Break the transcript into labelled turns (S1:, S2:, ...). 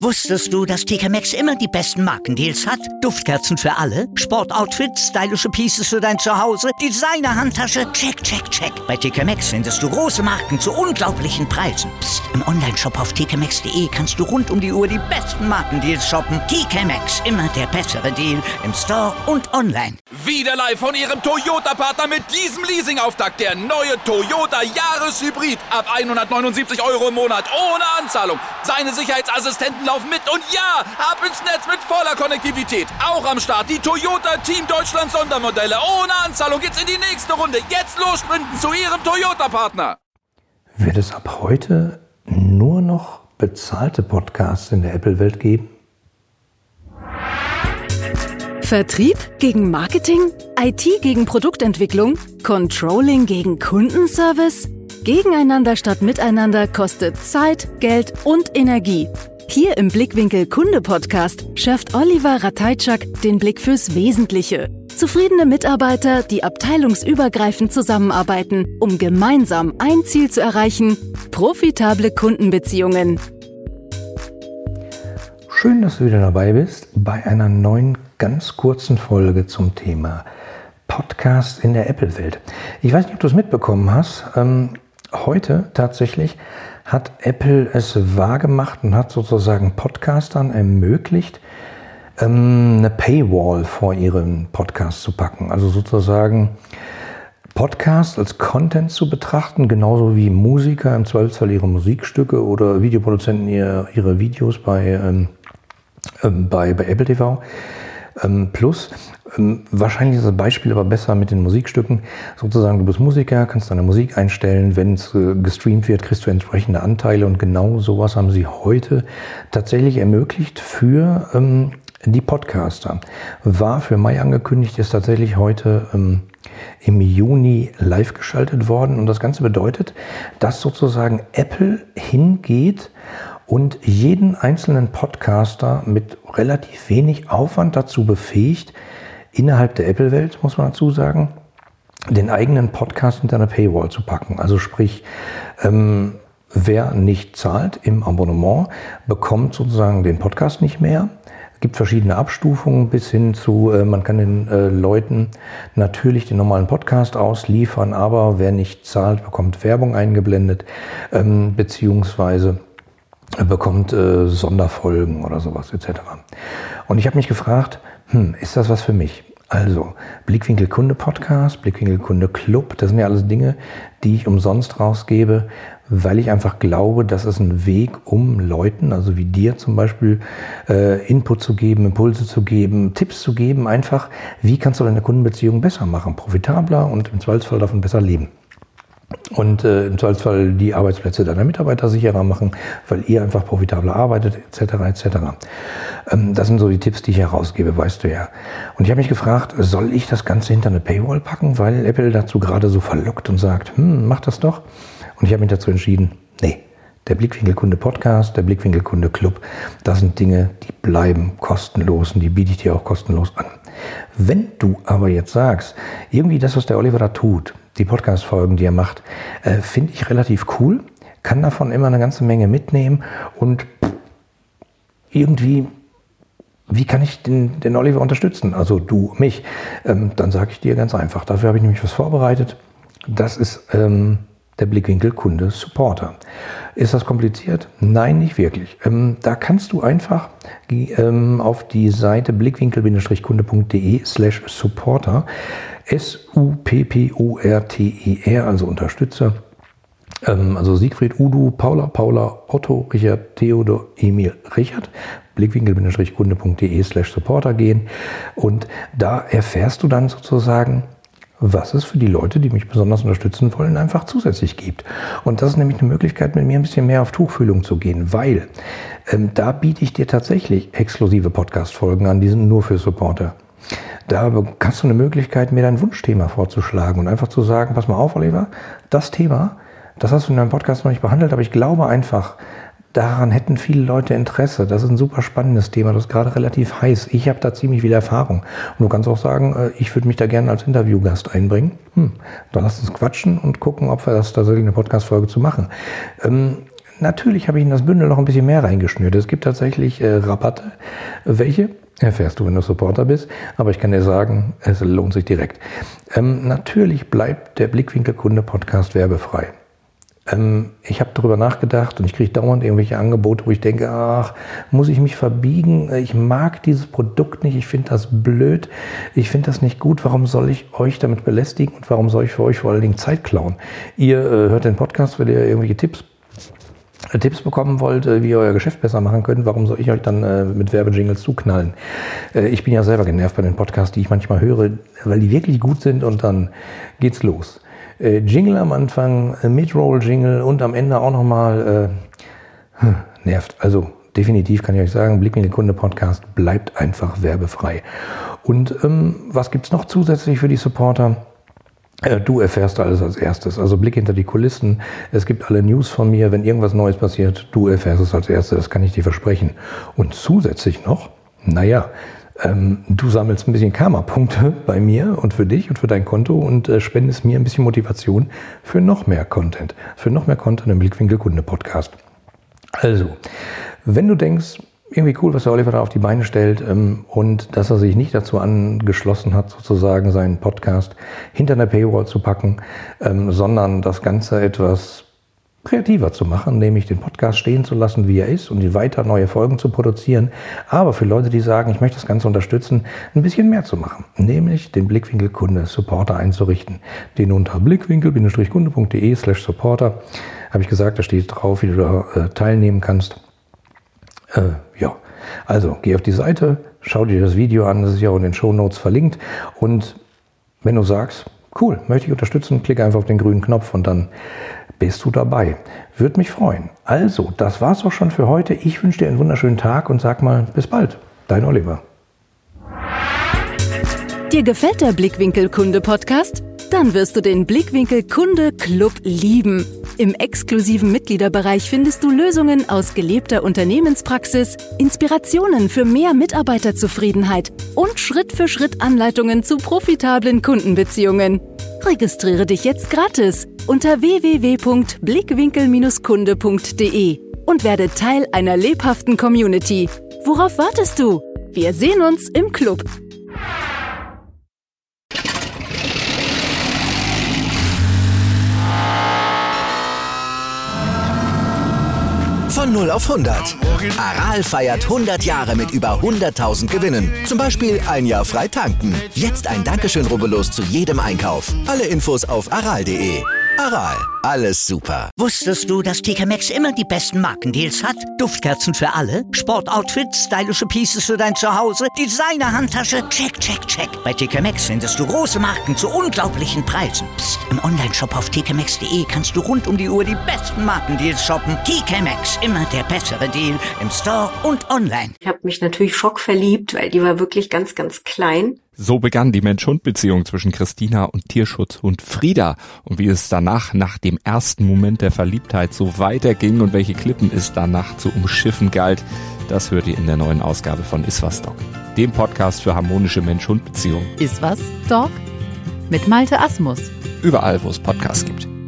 S1: Wusstest du, dass TK Maxx immer die besten Markendeals hat? Duftkerzen für alle, Sportoutfits, stylische Pieces für dein Zuhause, Designer-Handtasche, check, check, check. Bei TK Maxx findest du große Marken zu unglaublichen Preisen. Psst. Im Onlineshop auf tkmaxx.de kannst du rund um die Uhr die besten Markendeals shoppen. TK Maxx, immer der bessere Deal im Store und online.
S2: Wieder live von Ihrem Toyota-Partner mit diesem Leasing-Auftakt. Der neue Toyota Jahreshybrid. Ab 179 € im Monat. Ohne Anzahlung. Seine Sicherheitsassistenten laufen mit. Und ja, ab ins Netz mit voller Konnektivität. Auch am Start die Toyota Team Deutschland Sondermodelle. Ohne Anzahlung geht's in die nächste Runde. Jetzt los sprinten zu Ihrem Toyota-Partner.
S3: Wird es ab heute nur noch bezahlte Podcasts in der Apple-Welt geben?
S4: Vertrieb gegen Marketing? IT gegen Produktentwicklung? Controlling gegen Kundenservice? Gegeneinander statt miteinander kostet Zeit, Geld und Energie. Hier im Blickwinkel Kunde Podcast schärft Oliver Ratajczak den Blick fürs Wesentliche. Zufriedene Mitarbeiter, die abteilungsübergreifend zusammenarbeiten, um gemeinsam ein Ziel zu erreichen: profitable Kundenbeziehungen.
S3: Schön, dass du wieder dabei bist bei einer neuen, ganz kurzen Folge zum Thema Podcast in der Apple-Welt. Ich weiß nicht, ob du es mitbekommen hast. Heute tatsächlich hat Apple es wahrgemacht und hat sozusagen Podcastern ermöglicht, eine Paywall vor ihren Podcast zu packen. Also sozusagen Podcast als Content zu betrachten, genauso wie Musiker im Zweifelsfall ihre Musikstücke oder Videoproduzenten ihre Videos bei Apple TV. Plus, wahrscheinlich ist das Beispiel aber besser mit den Musikstücken. Sozusagen, du bist Musiker, kannst deine Musik einstellen, wenn es gestreamt wird, kriegst du entsprechende Anteile, und genau sowas haben sie heute tatsächlich ermöglicht für die Podcaster. War für Mai angekündigt, ist tatsächlich heute im Juni live geschaltet worden, und das Ganze bedeutet, dass sozusagen Apple hingeht und jeden einzelnen Podcaster mit relativ wenig Aufwand dazu befähigt, innerhalb der Apple-Welt, muss man dazu sagen, den eigenen Podcast hinter eine Paywall zu packen. Also sprich, wer nicht zahlt im Abonnement, bekommt sozusagen den Podcast nicht mehr. Es gibt verschiedene Abstufungen bis hin zu, man kann den Leuten natürlich den normalen Podcast ausliefern, aber wer nicht zahlt, bekommt Werbung eingeblendet, beziehungsweise bekommt Sonderfolgen oder sowas etc. Und ich habe mich gefragt, ist das was für mich? Also Blickwinkel Kunde Podcast, Blickwinkel Kunde Club, das sind ja alles Dinge, die ich umsonst rausgebe, weil ich einfach glaube, das ist ein Weg, um Leuten, also wie dir zum Beispiel, Input zu geben, Impulse zu geben, Tipps zu geben, einfach, wie kannst du deine Kundenbeziehung besser machen, profitabler und im Zweifelsfall davon besser leben. Und im Zweifelsfall die Arbeitsplätze deiner Mitarbeiter sicherer machen, weil ihr einfach profitabler arbeitet, etc. etc. Das sind so die Tipps, die ich herausgebe, weißt du ja. Und ich habe mich gefragt, soll ich das Ganze hinter eine Paywall packen, weil Apple dazu gerade so verlockt und sagt, mach das doch. Und ich habe mich dazu entschieden, nee, der Blickwinkel Kunde Podcast, der Blickwinkel Kunde Club, das sind Dinge, die bleiben kostenlos, und die biete ich dir auch kostenlos an. Wenn du aber jetzt sagst, irgendwie das, was der Oliver da tut, die Podcast-Folgen, die er macht, finde ich relativ cool, kann davon immer eine ganze Menge mitnehmen, und irgendwie, wie kann ich den Oliver unterstützen? Also du, mich. Dann sage ich dir ganz einfach, dafür habe ich nämlich was vorbereitet. Das ist der Blickwinkel Kunde Supporter. Ist das kompliziert? Nein, nicht wirklich. Da kannst du einfach auf die Seite blickwinkel-kunde.de/supporter, SUPPORTER, also Unterstützer, also Siegfried, Udo, Paula, Otto, Richard, Theodor, Emil, Richard, blickwinkel-kunde.de/supporter gehen, und da erfährst du dann sozusagen, was es für die Leute, die mich besonders unterstützen wollen, einfach zusätzlich gibt. Und das ist nämlich eine Möglichkeit, mit mir ein bisschen mehr auf Tuchfühlung zu gehen, weil da biete ich dir tatsächlich exklusive Podcast-Folgen an, die sind nur für Supporter. Da hast du eine Möglichkeit, mir dein Wunschthema vorzuschlagen und einfach zu sagen, pass mal auf, Oliver, das Thema, das hast du in deinem Podcast noch nicht behandelt, aber ich glaube einfach, daran hätten viele Leute Interesse. Das ist ein super spannendes Thema, das ist gerade relativ heiß. Ich habe da ziemlich viel Erfahrung. Und du kannst auch sagen, ich würde mich da gerne als Interviewgast einbringen. Dann lass uns quatschen und gucken, ob wir das tatsächlich eine Podcast-Folge zu machen. natürlich habe ich in das Bündel noch ein bisschen mehr reingeschnürt. Es gibt tatsächlich Rabatte. Welche? Erfährst du, wenn du Supporter bist. Aber ich kann dir sagen, es lohnt sich direkt. Natürlich bleibt der Blickwinkel-Kunde-Podcast werbefrei. Ich habe darüber nachgedacht und ich kriege dauernd irgendwelche Angebote, wo ich denke, ach, muss ich mich verbiegen? Ich mag dieses Produkt nicht, ich finde das blöd, ich finde das nicht gut. Warum soll ich euch damit belästigen und warum soll ich für euch vor allen Dingen Zeit klauen? Ihr hört den Podcast, weil ihr irgendwelche Tipps bekommen wollt, wie ihr euer Geschäft besser machen könnt, warum soll ich euch dann mit Werbejingles zuknallen? Ich bin ja selber genervt bei den Podcasts, die ich manchmal höre, weil die wirklich gut sind und dann geht's los. Jingle am Anfang, Mid-Roll-Jingle und am Ende auch nochmal nervt. Also definitiv kann ich euch sagen, Blickwinkel-Kunde-Podcast bleibt einfach werbefrei. Und was gibt's noch zusätzlich für die Supporter? Du erfährst alles als erstes, also Blick hinter die Kulissen. Es gibt alle News von mir, wenn irgendwas Neues passiert, du erfährst es als erstes, das kann ich dir versprechen. Und zusätzlich noch, du sammelst ein bisschen Karma-Punkte bei mir und für dich und für dein Konto und spendest mir ein bisschen Motivation für noch mehr Content. Im Blickwinkel-Kunde-Podcast. Also, wenn du denkst, irgendwie cool, was der Oliver da auf die Beine stellt und dass er sich nicht dazu angeschlossen hat, sozusagen seinen Podcast hinter einer Paywall zu packen, sondern das Ganze etwas kreativer zu machen, nämlich den Podcast stehen zu lassen, wie er ist und weiter neue Folgen zu produzieren, aber für Leute, die sagen, ich möchte das Ganze unterstützen, ein bisschen mehr zu machen, nämlich den Blickwinkel-Kunde-Supporter einzurichten. Den unter blickwinkel-kunde.de/supporter habe ich gesagt, da steht drauf, wie du da teilnehmen kannst. Also geh auf die Seite, schau dir das Video an, das ist ja auch in den Shownotes verlinkt und wenn du sagst, cool, möchte ich unterstützen, klicke einfach auf den grünen Knopf und dann bist du dabei. Würde mich freuen. Also, das war's auch schon für heute. Ich wünsche dir einen wunderschönen Tag und sag mal, bis bald. Dein Oliver.
S4: Dir gefällt der Blickwinkel-Kunde-Podcast? Dann wirst du den Blickwinkel-Kunde-Club lieben. Im exklusiven Mitgliederbereich findest du Lösungen aus gelebter Unternehmenspraxis, Inspirationen für mehr Mitarbeiterzufriedenheit und Schritt-für-Schritt Anleitungen zu profitablen Kundenbeziehungen. Registriere dich jetzt gratis unter www.blickwinkel-kunde.de und werde Teil einer lebhaften Community. Worauf wartest du? Wir sehen uns im Club.
S5: Von 0 auf 100. Aral feiert 100 Jahre mit über 100.000 Gewinnen. Zum Beispiel ein Jahr frei tanken. Jetzt ein Dankeschön, rubbellos zu jedem Einkauf. Alle Infos auf aral.de. Aral, alles super.
S1: Wusstest du, dass TK Maxx immer die besten Markendeals hat? Duftkerzen für alle, Sportoutfits, stylische Pieces für dein Zuhause, Designer-Handtasche, check, check, check. Bei TK Maxx findest du große Marken zu unglaublichen Preisen. Psst. Im Onlineshop auf tkmaxx.de kannst du rund um die Uhr die besten Markendeals shoppen. TK Maxx, immer der bessere Deal im Store und online.
S6: Ich habe mich natürlich schockverliebt, weil die war wirklich ganz, ganz klein.
S7: So begann die Mensch-Hund-Beziehung zwischen Christina und Tierschutzhund Frieda. Und wie es danach, nach dem ersten Moment der Verliebtheit, so weiterging und welche Klippen es danach zu umschiffen galt, das hört ihr in der neuen Ausgabe von Iswas Dog, dem Podcast für harmonische Mensch-Hund-Beziehungen.
S8: Iswas Dog? Mit Malte Asmus.
S7: Überall, wo es Podcasts gibt.